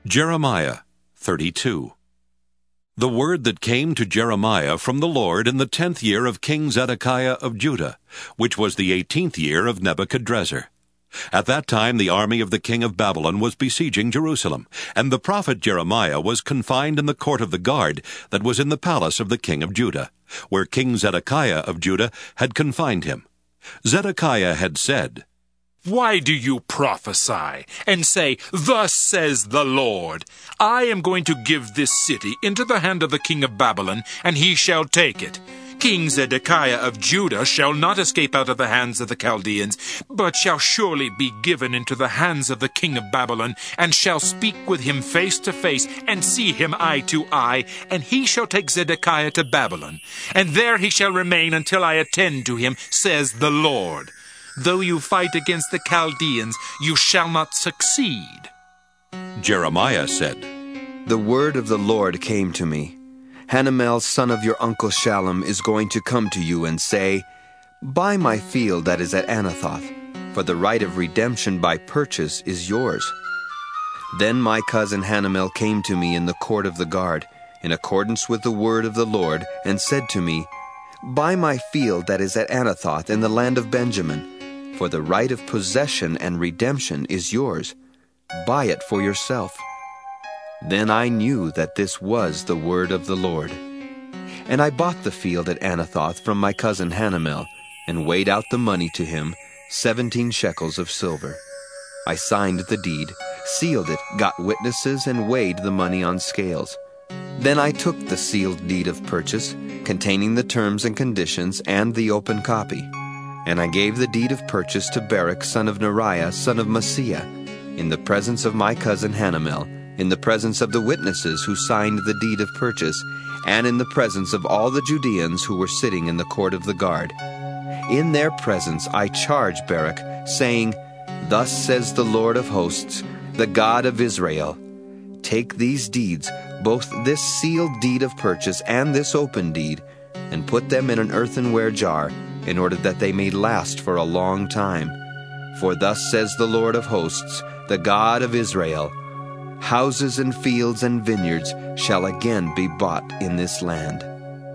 Jeremiah 32. The word that came to Jeremiah from the Lord in the 10th year of King Zedekiah of Judah, which was the 18th year of Nebuchadrezzar. At that time the army of the king of Babylon was besieging Jerusalem, and the prophet Jeremiah was confined in the court of the guard that was in the palace of the king of Judah, where King Zedekiah of Judah had confined him. Zedekiah had said, "Why do you prophesy and say, 'Thus says the Lord, I am going to give this city into the hand of the king of Babylon, and he shall take it. King Zedekiah of Judah shall not escape out of the hands of the Chaldeans, but shall surely be given into the hands of the king of Babylon, and shall speak with him face to face, and see him eye to eye, and he shall take Zedekiah to Babylon, and there he shall remain until I attend to him, says the Lord. Though you fight against the Chaldeans, you shall not succeed." Jeremiah said, The word of the Lord came to me. Hanamel, son of your uncle Shallum, is going to come to you and say, "Buy my field that is at Anathoth, for the right of redemption by purchase is yours." Then my cousin Hanamel came to me in the court of the guard, in accordance with the word of the Lord, and said to me, "Buy my field that is at Anathoth in the land of Benjamin, for the right of possession and redemption is yours. Buy it for yourself." Then I knew that this was the word of the Lord. And I bought the field at Anathoth from my cousin Hanamel, and weighed out the money to him, 17 shekels of silver. I signed the deed, sealed it, got witnesses, and weighed the money on scales. Then I took the sealed deed of purchase, containing the terms and conditions, and the open copy. And I gave the deed of purchase to Baruch, son of Neriah, son of Maaseiah, in the presence of my cousin Hanamel, in the presence of the witnesses who signed the deed of purchase, and in the presence of all the Judeans who were sitting in the court of the guard. In their presence I charged Baruch, saying, "Thus says the Lord of hosts, the God of Israel, take these deeds, both this sealed deed of purchase and this open deed, and put them in an earthenware jar, in order that they may last for a long time. For thus says the Lord of hosts, the God of Israel, houses and fields and vineyards shall again be bought in this land."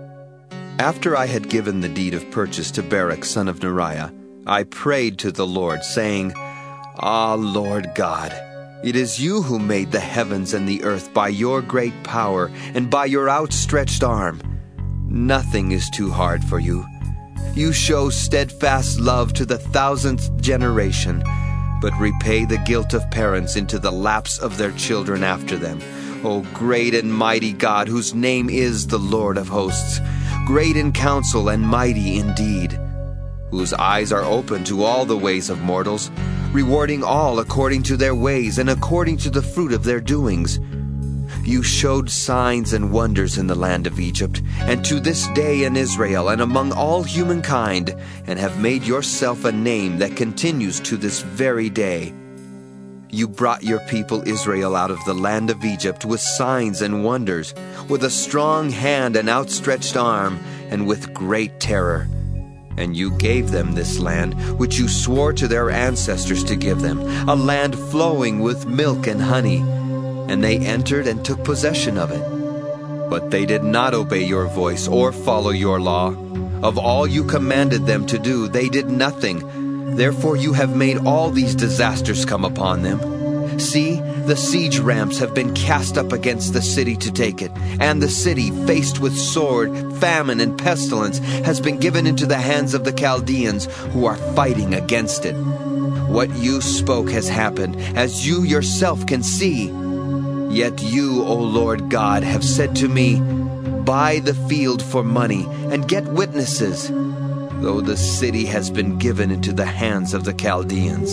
After I had given the deed of purchase to Baruch, son of Neriah, I prayed to the Lord, saying, "Ah, Lord God, it is you who made the heavens and the earth by your great power and by your outstretched arm. Nothing is too hard for you. You show steadfast love to the 1000th generation, but repay the guilt of parents into the laps of their children after them. O great and mighty God, whose name is the Lord of hosts, great in counsel and mighty indeed, whose eyes are open to all the ways of mortals, rewarding all according to their ways and according to the fruit of their doings. You showed signs and wonders in the land of Egypt, and to this day in Israel and among all humankind, and have made yourself a name that continues to this very day. You brought your people Israel out of the land of Egypt with signs and wonders, with a strong hand and outstretched arm, and with great terror. And you gave them this land, which you swore to their ancestors to give them, a land flowing with milk and honey. And they entered and took possession of it. But they did not obey your voice or follow your law. Of all you commanded them to do, they did nothing. Therefore you have made all these disasters come upon them. See, the siege ramps have been cast up against the city to take it, and the city, faced with sword, famine, and pestilence, has been given into the hands of the Chaldeans, who are fighting against it. What you spoke has happened, as you yourself can see. Yet you, O Lord God, have said to me, "Buy the field for money, and get witnesses," though the city has been given into the hands of the Chaldeans.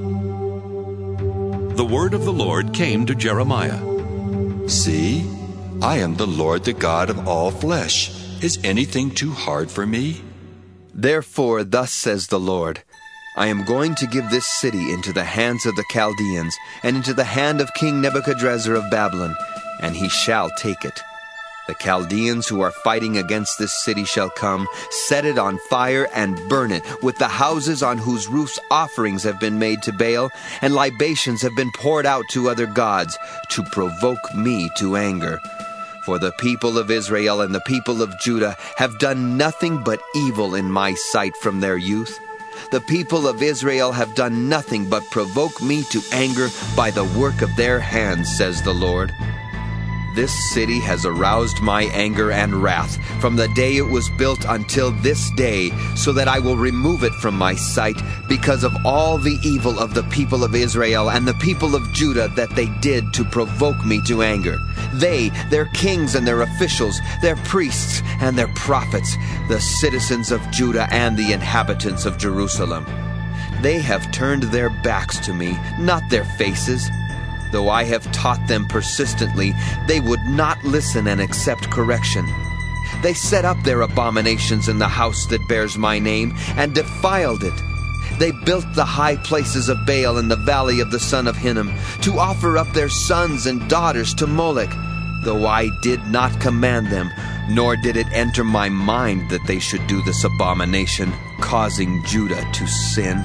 The word of the Lord came to Jeremiah. "See, I am the Lord, the God of all flesh. Is anything too hard for me?" Therefore, thus says the Lord, I am going to give this city into the hands of the Chaldeans, and into the hand of King Nebuchadrezzar of Babylon, and he shall take it. The Chaldeans who are fighting against this city shall come, set it on fire, and burn it, with the houses on whose roofs offerings have been made to Baal, and libations have been poured out to other gods, to provoke me to anger. For the people of Israel and the people of Judah have done nothing but evil in my sight from their youth. The people of Israel have done nothing but provoke me to anger by the work of their hands, says the Lord. This city has aroused my anger and wrath from the day it was built until this day, so that I will remove it from my sight because of all the evil of the people of Israel and the people of Judah that they did to provoke me to anger. They, their kings and their officials, their priests and their prophets, the citizens of Judah and the inhabitants of Jerusalem. They have turned their backs to me, not their faces. Though I have taught them persistently, they would not listen and accept correction. They set up their abominations in the house that bears my name, and defiled it. They built the high places of Baal in the valley of the son of Hinnom, to offer up their sons and daughters to Molech, though I did not command them, nor did it enter my mind that they should do this abomination, causing Judah to sin.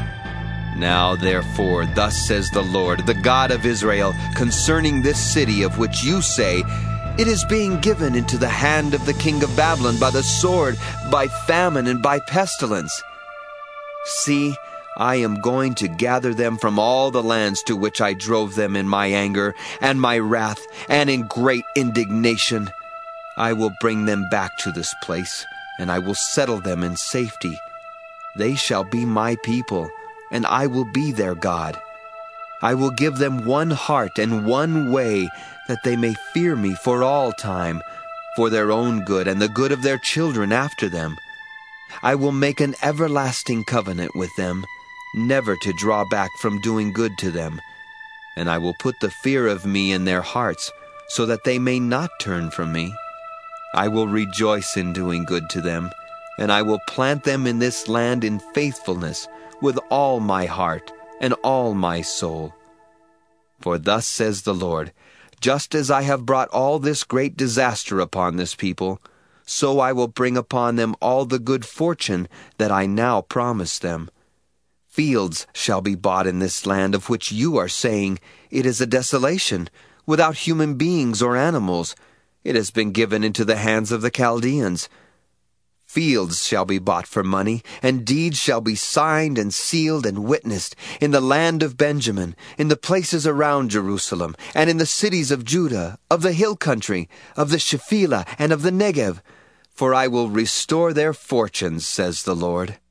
Now, therefore, thus says the Lord, the God of Israel, concerning this city of which you say, it is being given into the hand of the king of Babylon by the sword, by famine, and by pestilence. See, I am going to gather them from all the lands to which I drove them in my anger and my wrath and in great indignation. I will bring them back to this place, and I will settle them in safety. They shall be my people, and I will be their God. I will give them one heart and one way, that they may fear me for all time, for their own good and the good of their children after them. I will make an everlasting covenant with them, never to draw back from doing good to them. And I will put the fear of me in their hearts, so that they may not turn from me. I will rejoice in doing good to them, and I will plant them in this land in faithfulness, with all my heart and all my soul. For thus says the Lord, just as I have brought all this great disaster upon this people, so I will bring upon them all the good fortune that I now promise them. Fields shall be bought in this land of which you are saying, it is a desolation, without human beings or animals. It has been given into the hands of the Chaldeans. Fields shall be bought for money, and deeds shall be signed and sealed and witnessed in the land of Benjamin, in the places around Jerusalem, and in the cities of Judah, of the hill country, of the Shephelah, and of the Negev. For I will restore their fortunes, says the Lord.